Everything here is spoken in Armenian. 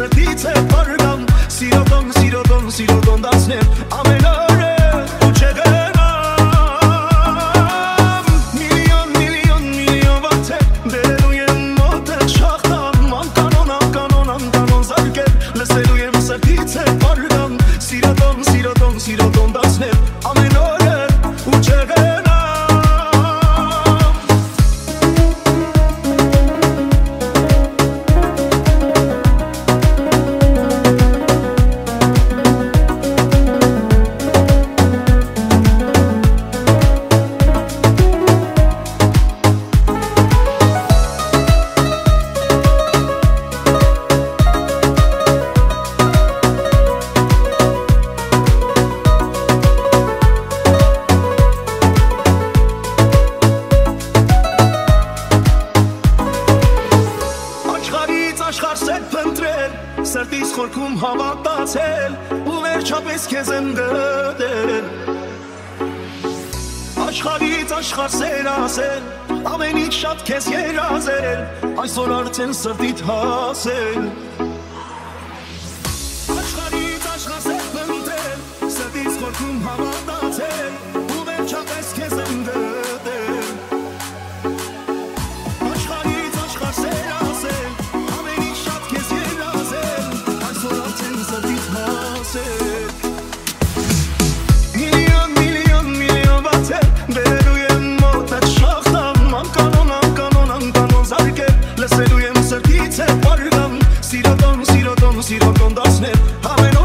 սրտից է պարգամ Սիրոտոն դասնեմ ամեն օրը ու չգնամ Միլիոն վաթեր բերելու եմ մոտդ շախտամ Անկանոն զարգել լսելու եմ սրտից է պարգամ Սիրոտոն դասնեմ ամեն օրը ու չգնամ Աշխարհ սետ փնտրել, սրտիս խորքում հավատացել ու վերջապես քեզ եմ գտել Աշխարհից աշխարհ սեր ասել, ամենից շատ քեզ երազել Այսօր արդեն սրտիդ հասել Աշխարհից աշխարհ սետ փնտրել, սրտիս խորքում հավատացել ու վերջապես քեզ եմ գտել Աշխարհից աշխարհ սեր ասել Միլիոն վաթեր բերելու եմ մոտդ շախտամ Անկանոն զարգել լսելու եմ սրտից է պարգամ Սիրոտոն դասնեմ ամեն